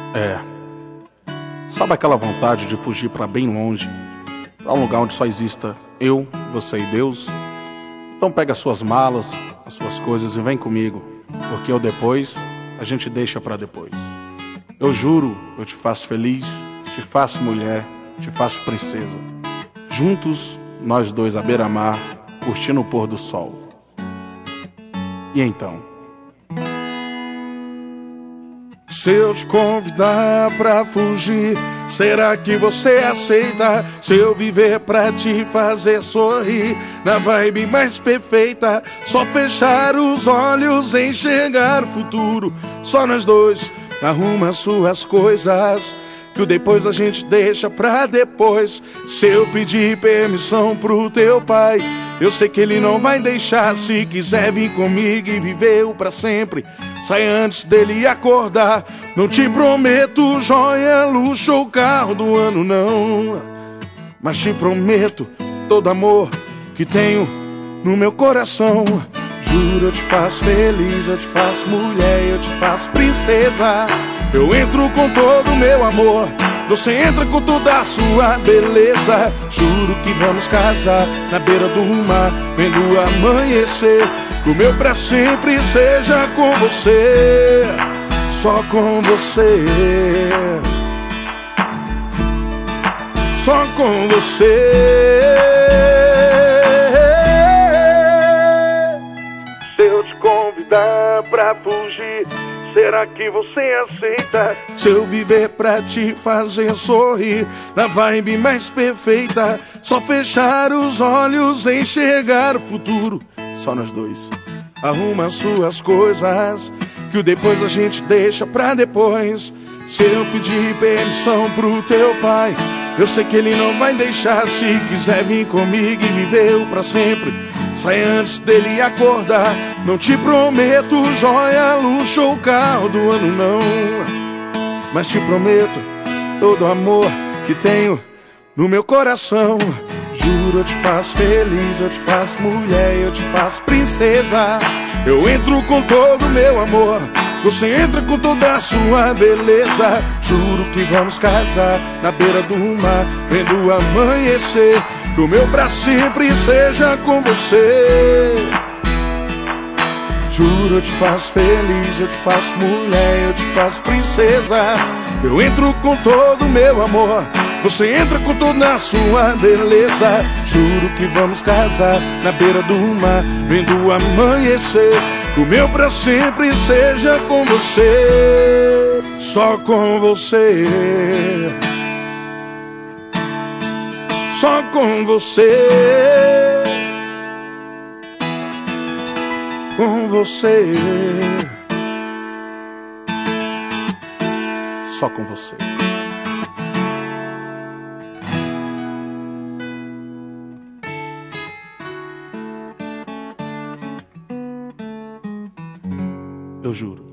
É, sabe aquela vontade de fugir pra bem longe, pra um lugar onde só exista eu, você e Deus? Então pega as suas malas, as suas coisas e vem comigo, porque o depois a gente deixa pra depois. Eu juro, eu te faço feliz, te faço mulher, te faço princesa. Juntos, nós dois à beira-mar, curtindo o pôr do sol. E então? Se eu te convidar pra fugir, será que você aceita? Se eu viver pra te fazer sorrir, na vibe mais perfeita, só fechar os olhos, enxergar o futuro, só nós dois. Arruma suas coisas, que o depois a gente deixa pra depois. Se eu pedir permissão pro teu pai, eu sei que ele não vai deixar. Se quiser vir comigo e viver o pra sempre, sai antes dele acordar. Não te prometo joia, luxo ou carro do ano, não, mas te prometo todo amor que tenho no meu coração. Juro, eu te faço feliz, eu te faço mulher, eu te faço princesa. Eu entro com todo o meu amor, você entra com toda a sua beleza. Juro que vamos casar na beira do mar, vendo o amanhecer. Que o meu pra sempre seja com você, só com você, só com você. Se eu te convidar pra fugir, será que você aceita? Se eu viver pra te fazer sorrir, na vibe mais perfeita, só fechar os olhos, enxergar o futuro, só nós dois. Arruma suas coisas, que o depois a gente deixa pra depois. Se eu pedir permissão pro teu pai, eu sei que ele não vai deixar. Se quiser vir comigo e viver o pra sempre, sai antes dele acordar. Não te prometo joia, luxo ou carro do ano, não, mas te prometo todo o amor que tenho no meu coração. Juro, eu te faço feliz, eu te faço mulher, eu te faço princesa. Eu entro com todo o meu amor, você entra com toda a sua beleza. Juro que vamos casar na beira do mar, vendo o amanhecer. Que o meu pra sempre seja com você. Juro, eu te faço feliz, eu te faço mulher, eu te faço princesa. Eu entro com todo o meu amor, você entra com toda a sua beleza. Juro que vamos casar na beira do mar, vendo o amanhecer. O meu pra sempre seja com você, só com você, só com você, com você, só com você. Eu juro.